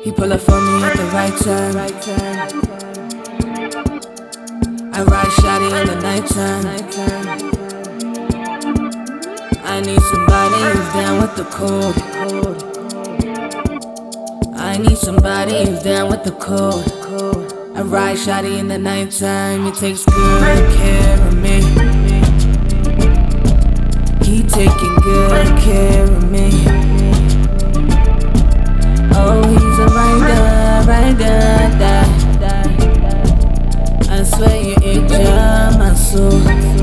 He pull up for me at the right time. I ride shotty in the nighttime. I need somebody who's down with the cold. I need somebody who's down with the cold. I ride shotty in the nighttime. He takes good care of me. He taking good care of me. Oh, he's a rider, I swear you injure my soul.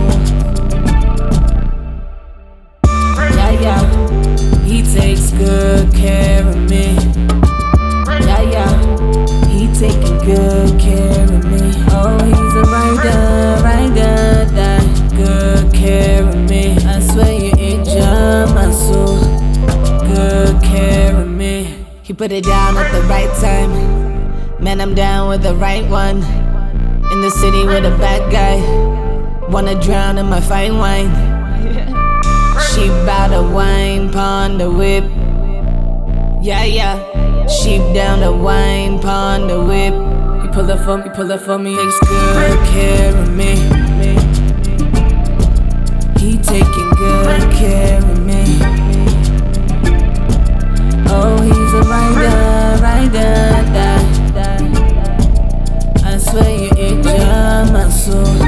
Yeah, he takes good care of me. Yeah, he taking good care of me. Oh, he's a rider, good care of me. I swear you injure my soul. Good care of me. He put it down at the right time. Man, I'm down with the right one. In the city with a bad guy. Wanna drown in my fine wine. She bout to wine pon the whip. Yeah. She down to wine pon the whip. He pull up for me, takes good care of me. He taking good care of me. Oh, he's a rider, I swear you injure my soul.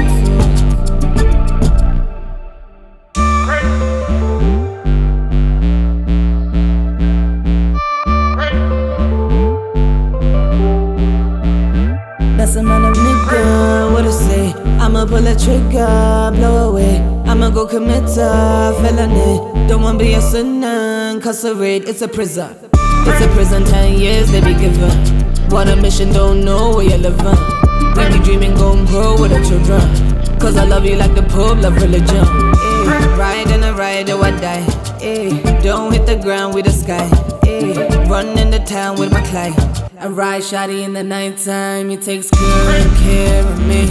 That's a man of nigga, what to say? I'ma pull a trigger, blow away. I'ma go commit a felony. Don't wanna be a sinner, incarcerate. It's a prison. It's a prison, 10 years they be given. What a mission, don't know where you're living. We be dreaming, gon' grow with the children. Cause I love you like the Pope love religion. Ride and I ride or I die. Don't hit the ground with the sky. Run in the town with my client. I ride shotty in the nighttime. He takes good care of me.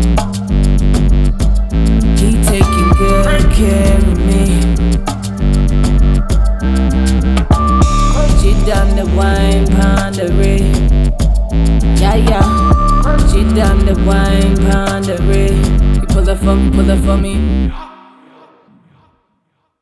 He taking good care of me. She done the wine pondery. Yeah. She done the wine pondery. He pull up for me.